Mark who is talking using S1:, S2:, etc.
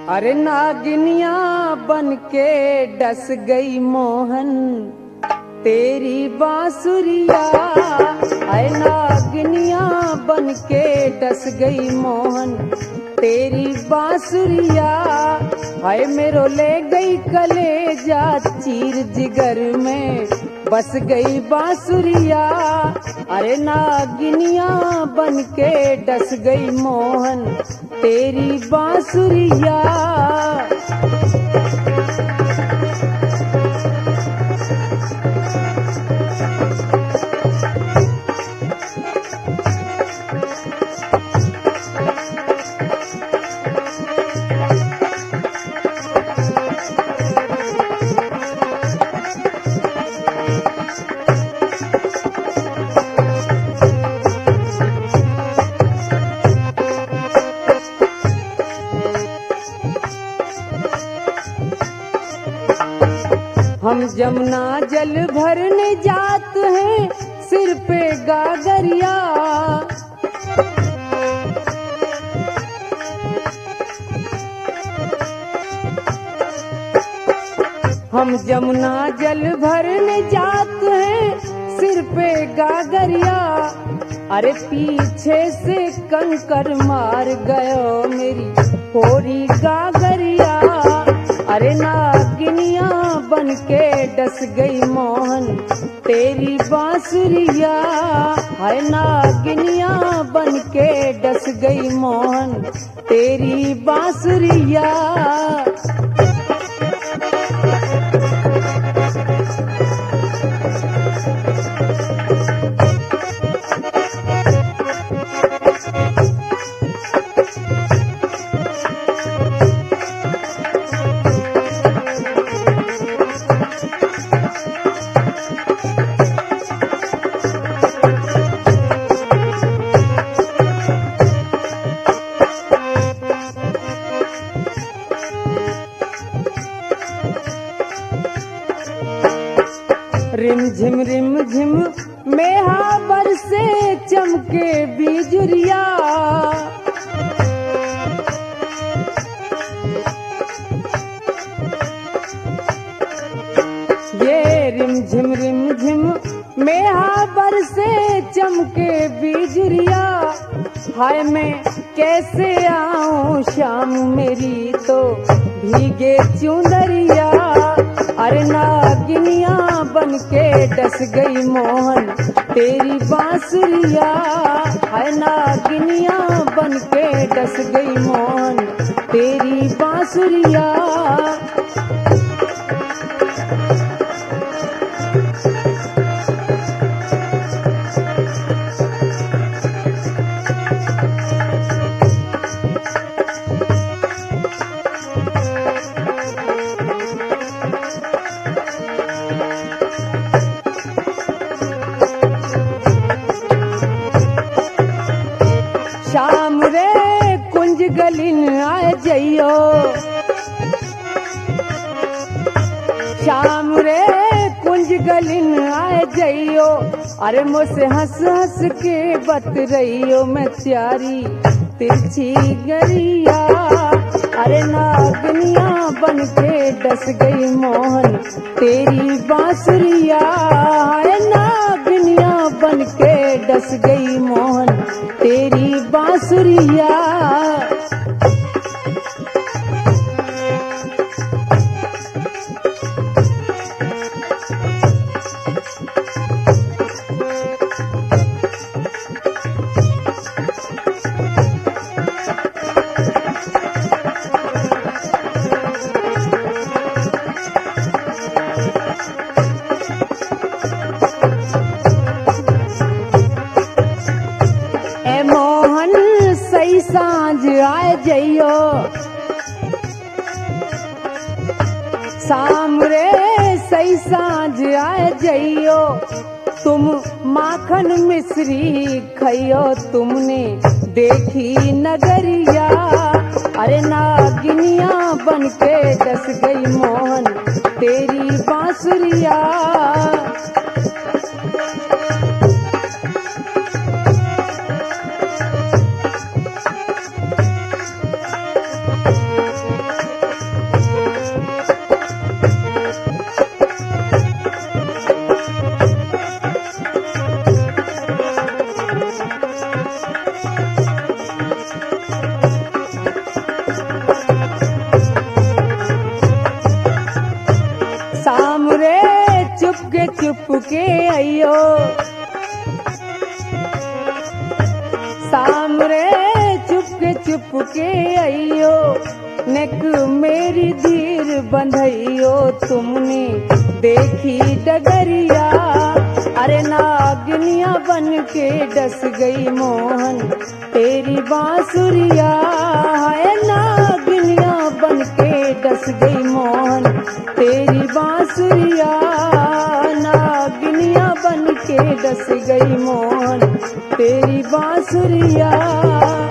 S1: अरे नागिनिया बन के डस गई मोहन तेरी बांसुरिया। अरे नागिनिया बन के डस गई मोहन तेरी बांसुरिया। हाय मेरो ले गई कलेजा चीर जिगर में बस गई बांसुरिया। अरे नागिनिया बन के डस गई मोहन तेरी बांसुरिया। हम जमुना जल भरने जात हैं सिर पे गागरिया। हम जमुना जल भरने जात हैं सिर पे गागरिया। अरे पीछे से कंकर मार गयो मेरी होरी गागरिया। अरे नागिनिया बन के डस गई मोहन तेरी बांसुरिया। हाय नागिनिया बन के डस गई मोहन तेरी बांसुरिया। रिम झिम मेहा बरसे चमके बिजुरिया। ये रिम झिम मेहा बरसे चमके बिजुरिया। हाय मैं कैसे आऊं शाम मेरी तो भीगे चुंदरिया। अरे नागिनिया बन के डस गई मोहन तेरी बांसुरिया। हाय नागिनिया बन के डस गई मोहन तेरी बांसुरिया। शाम रे कुंज गलिन आ जइयो। शाम रे कुंज गलिन आ जइयो। अरे मुझसे हंस हंस के बत रहियो मैं प्यारी तिरछी गरिया। अरे नागिनिया बन के डस गई मोहन तेरी बांसुरिया। अरे नागिनिया बन के डस गई मोहन तेरी बांसुरिया। सांझ आ जइयो। शाम रे सही सांझ आ जइयो। तुम माखन मिश्री खइयो तुमने देखी नगरिया। अरे नागिनिया बन के डस गई मोहन तेरी बांसुरिया। सामरे चुपके अइयो नेक मेरी धीर बंधइयो तुमने देखी डगरिया। अरे नागिनिया बन के डस गई मोहन तेरी बांसुरिया। है नागिनिया बन के डस गई मोहन तेरी बांसुरिया। नागिनिया बन के डस गई मोहन तेरी बांसुरिया।